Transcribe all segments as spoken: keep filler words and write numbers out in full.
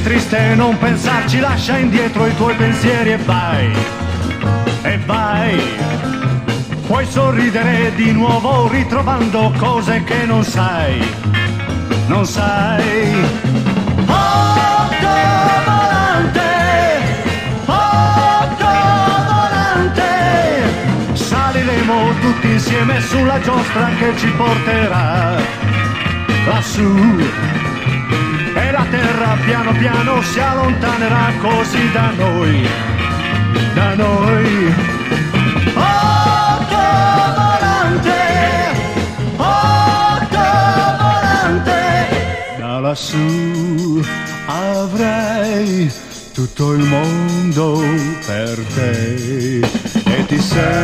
triste non pensarci, lascia indietro i tuoi pensieri e vai, e vai. Puoi sorridere di nuovo ritrovando cose che non sai, non sai. Autovolante, autovolante, saliremo tutti insieme sulla giostra che ci porterà lassù. E la terra piano piano si allontanerà così da noi, da noi. Autovolante, autovolante, da lassù avrai tutto il mondo per te e ti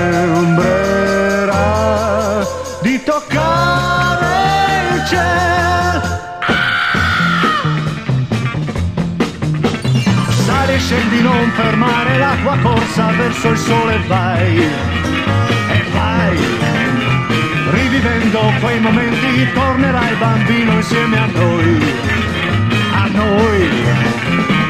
sembrerà di toccare il cielo. Sali, scendi, non fermare la tua corsa verso il sole, vai, e vai. Rivivendo quei momenti tornerai bambino insieme a noi, a noi.